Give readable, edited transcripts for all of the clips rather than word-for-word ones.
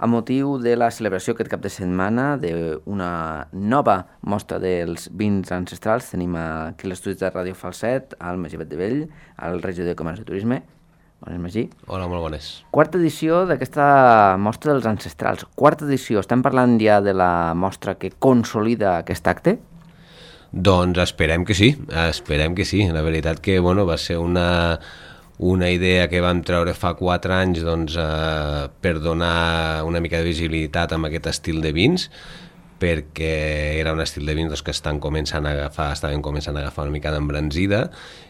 a motiu de la celebració aquest cap de setmana d'una nova mostra dels vins ancestrals. Tenim aquí l'estudi de Ràdio Falset, al Magí Batllevell, al regidor de Comerç i Turisme. Bones, Magí. Hola, molt bones. Quarta edició d'aquesta mostra dels ancestrals. Quarta edició. Estem parlant ja de la mostra que consolida aquest acte? Doncs esperem que sí. La veritat que va ser una idea que vam treure fa 4 anys per donar una mica de visibilitat amb aquest estil de vins, perquè era un estil de vins que estaven començant a agafar una mica d'embranzida,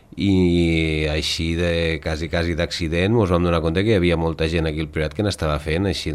i així de quasi d'accident ens vam donar compte que hi havia molta gent aquí al Priorat que n'estava fent així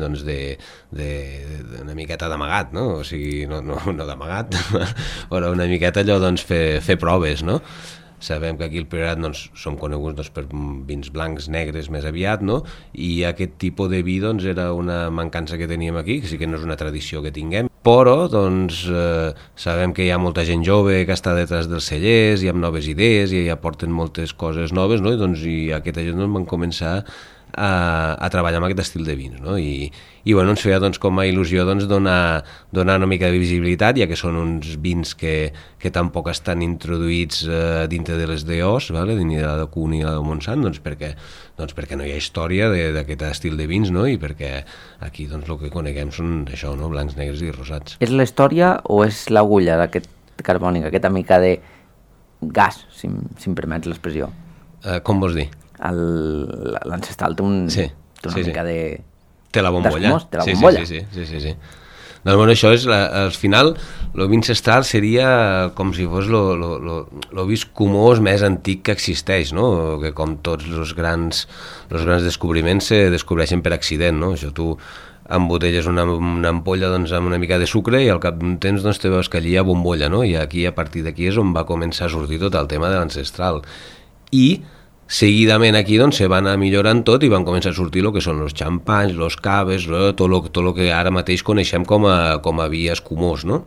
d'una miqueta d'amagat, no? O sigui, no d'amagat, però una miqueta allò fer proves, no? Sabem que aquí al Priorat som coneguts per vins blancs, negres més aviat, no? I aquest tipus de vi era una mancança que teníem aquí, que sí que no és una tradició que tinguem, però sabem que hi ha molta gent jove que està detrás dels cellers i amb noves idees i ja porten moltes coses noves, no? I aquesta gent van començar a treballar amb aquest estil de vins, no? I ens feia com a il·lusió donar una mica de visibilitat, ja que són uns vins que tampoc estan introduïts dintre de les DOs, ni de la DOCU ni de la Montsant, perquè no hi ha història d'aquest estil de vins, no? I perquè aquí el que coneguem són això, no? Blancs, negres i rosats. És la història o és l'agulla d'aquest carbònic, aquesta mica de gas, si em permets l'expressió? Com vols dir? L'ancestral té una mica de... Té la bombolla. Té la bombolla. Sí. Doncs això és, al final, el vi ancestral seria com si fos el vi escumós més antic que existeix, no? Que com tots els grans descobriments se descobreixen per accident, no? Això tu embotelles una ampolla amb una mica de sucre i al cap d'un temps te veus que allí hi ha bombolla, no? I aquí, a partir d'aquí és on va començar a sortir tot el tema de l'ancestral. I seguidament aquí se va anar millorant tot i van començar a sortir el que són els xampanys, els caves, tot el que ara mateix coneixem com a vi escumós, no?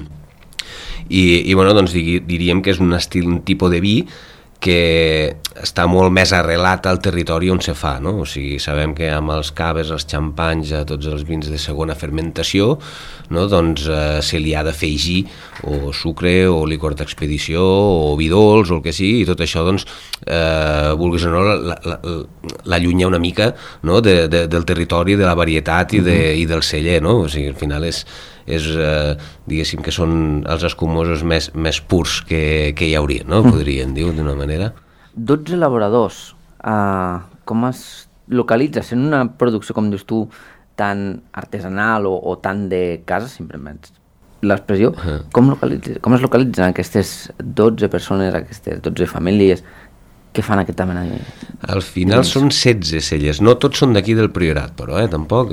I diríem que és un tipus de vi que està molt més arrelat al territori on se fa, no? O sigui, sabem que amb els caves, els xampanys, tots els vins de segona fermentació, no? Se li ha d'afegir o sucre o licor d'expedició o vi dolç o el que sigui, i tot això vulguis o no l'allunya una mica, no? Del territori, de la varietat i del celler, no? O sigui, al final és diguéssim que són els escumosos més purs que hi haurien, no? Podrien dir d'una manera. 12 elaboradors, com es localitza? Sent una producció, com dius tu, tan artesanal o tan de casa, si em permets l'expressió, com es localitzen aquestes 12 persones, aquestes 12 famílies que fan aquesta mena de... Al final són 16 cellers, no tots són d'aquí del Priorat, però tampoc...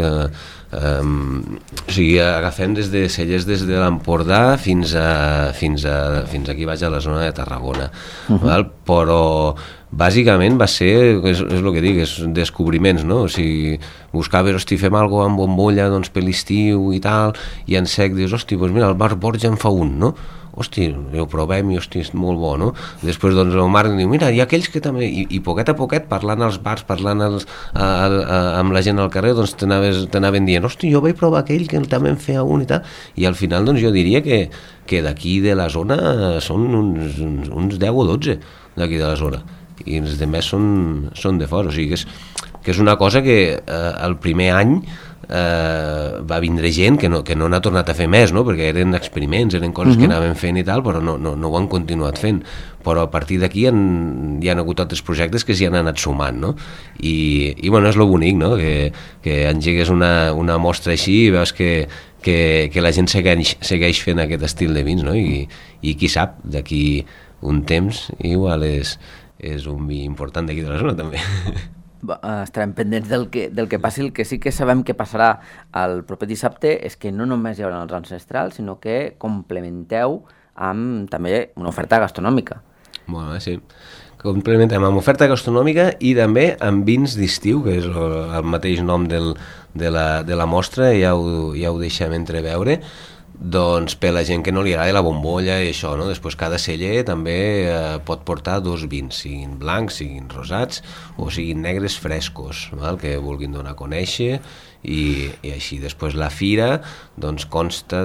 O sigui, agafem des de cellers des de l'Empordà fins aquí baix a la zona de Tarragona, però bàsicament va ser, és el que dic, és descobriments, no? O sigui, buscaves, fem alguna cosa amb bombolla per l'estiu i tal, i en sec dius, doncs mira, el Bar Borja en fa un, no? Ho provem i és molt bo, no? Després el Marc diu, mira, hi ha aquells que també, i poquet a poquet, parlant als bars, parlant amb la gent al carrer, t'anaven dient, jo vaig provar aquell que també en feia un i tal, i al final jo diria que d'aquí de la zona són uns 10 o 12 d'aquí de la zona, i els altres són de fora, o sigui que és una cosa que el primer any va vindre gent que no n'ha tornat a fer més, no? Perquè eren experiments, eren coses que anaven fent i tal, però no ho han continuat fent, però a partir d'aquí hi han hagut altres projectes que s'hi han anat sumant, no? I és lo bonic, no? Que engegues una mostra així i veus que la gent segueix fent aquest estil de vins, no? I qui sap, d'aquí un temps igual és un vi important d'aquí de la zona també. Estarem pendents del que passi. El que sí que sabem que passarà el proper dissabte és que no només hi haurà els ancestrals, sinó que complementeu amb també una oferta gastronòmica. Bueno, sí. Complementem amb oferta gastronòmica i també amb vins d'estiu, que és el mateix nom de la mostra, ja ho deixem entreveure. Doncs per la gent que no li agrada la bombolla i això, no? Després cada celler també pot portar 2 vins, siguin blancs, siguin rosats o siguin negres frescos, val? Que vulguin donar a conèixer i així. Després la fira doncs consta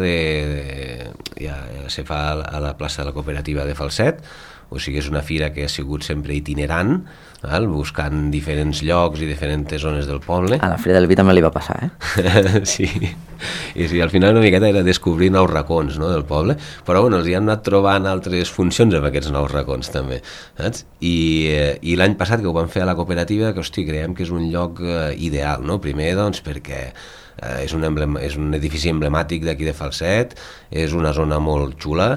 ja se fa a la plaça de la Cooperativa de Falset, o sigui, és una fira que ha sigut sempre itinerant, buscant diferents llocs i diferents zones del poble. A la Fira del Vi també li va passar, Sí, i sí, al final una miqueta era descobrir nous racons, no, del poble, però bueno, els hi han anat trobant altres funcions amb aquests nous racons també, saps? I l'any passat que ho vam fer a la cooperativa, que hosti, creiem que és un lloc ideal, no? Primer doncs perquè és un edifici emblemàtic d'aquí de Falset, és una zona molt xula,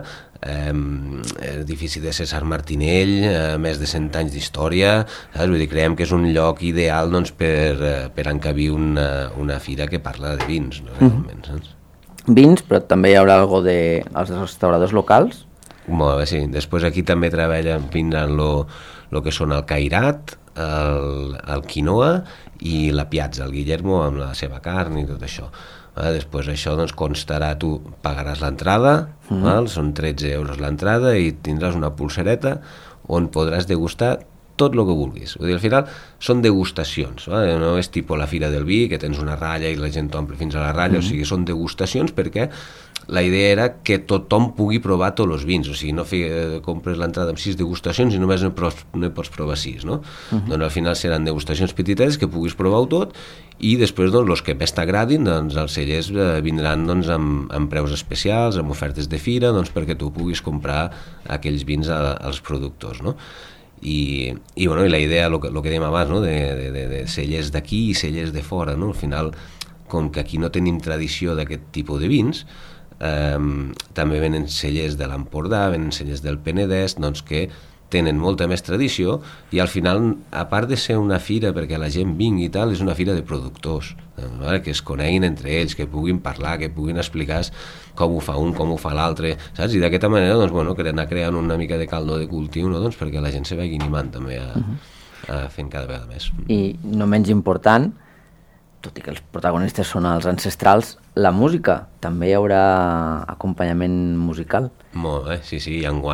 edifici de César Martinell, més de 100 anys d'història, vull dir, creiem que és un lloc ideal doncs, per encabir una fira que parla de vins, no? Realment, saps? Vins, però també hi haurà algo dels restauradors locals? Molt bé, sí. Després aquí també treballen vindran lo que són el cairat, el quinoa i la piazza, el Guillermo amb la seva carn i tot això. Després això doncs constarà, tu pagaràs l'entrada, són 13 euros l'entrada i tindràs una pulsereta on podràs degustar tot el que vulguis. Vull dir, al final són degustacions, no és tipus la Fira del Vi, que tens una ratlla i la gent t'omple fins a la ratlla, o sigui, són degustacions perquè la idea era que tothom pugui provar tots els vins, o sigui, no compres l'entrada amb 6 degustacions i només ne pots provar 6, no? Doncs al final seran degustacions petitetes que puguis provar-ho tot i després, doncs, els que més t'agradin, doncs, els cellers vindran doncs, amb preus especials, amb ofertes de fira, doncs, perquè tu puguis comprar aquells vins als productors, no? I la idea, el que dèiem abans, no? de cellers d'aquí i cellers de fora, no? Al final, com que aquí no tenim tradició d'aquest tipus de vins, també venen cellers de l'Empordà, venen cellers del Penedès, doncs que tenen molta més tradició i al final, a part de ser una fira perquè la gent vingui i tal, és una fira de productors, que es coneguin entre ells, que puguin parlar, que puguin explicar com ho fa un, com ho fa l'altre, saps? I d'aquesta manera, doncs, bueno, anar creant una mica de caldo de cultiu, no? Doncs perquè la gent se vagi animant també a fent cada vegada més. I no menys important, tot i que els protagonistes són els ancestrals, la música, també hi haurà acompanyament musical? Molt bé, sí,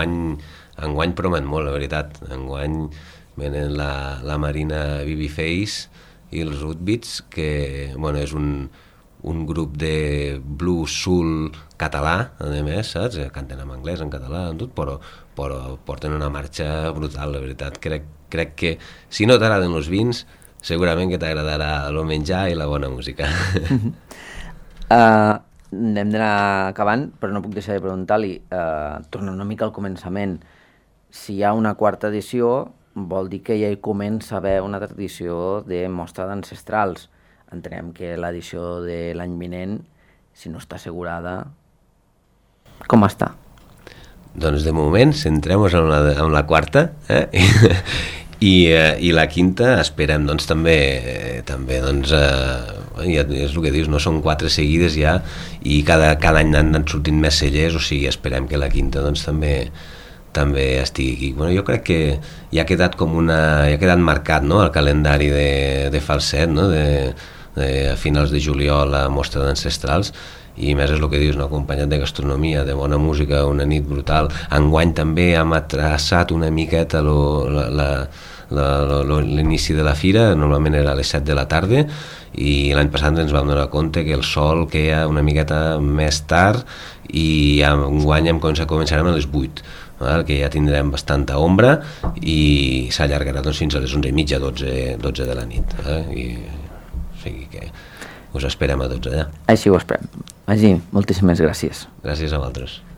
enguany promet molt, la veritat. Enguany venen la Marina Babyface i els Rudbits, que bueno, és un grup de blues soul català, a més, saps? Canten en anglès, en català, en tot, però porten una marxa brutal, la veritat. Crec que si no t'agraden els vins, segurament que t'agradarà el menjar i la bona música. Hem d'anar acabant, però no puc deixar de preguntar-li, tornant una mica al començament, si hi ha una quarta edició, vol dir que ja hi comença a haver una tradició de mostra d'ancestrals. Entenem que l'edició de l'any vinent, si no està assegurada, com està? Doncs de moment centrem-nos en la quarta, I la quinta esperem doncs també doncs, ja és el que dius, no són 4 seguides ja i cada any han anat sortint més cellers, o sigui, esperem que la quinta doncs també estigui aquí. Bueno, jo crec que ja ha quedat marcat, no?, el calendari de Falset, no?, a finals de juliol la mostra d'ancestrals, i més és el que dius, no?, acompanyat de gastronomia, de bona música, una nit brutal. Enguany també hem atraçat una miqueta l'inici de la fira, normalment era a les 7 de la tarda, i l'any passat ens vam donar compte que el sol queia una miqueta més tard i enguany començarem a les 8, que ja tindrem bastanta ombra i s'allargarà doncs, fins a les 11:30, 12 de la nit. O sigui que us esperem a tots allà. Així ho esperem. Magí, moltíssimes gràcies. Gràcies a vosaltres.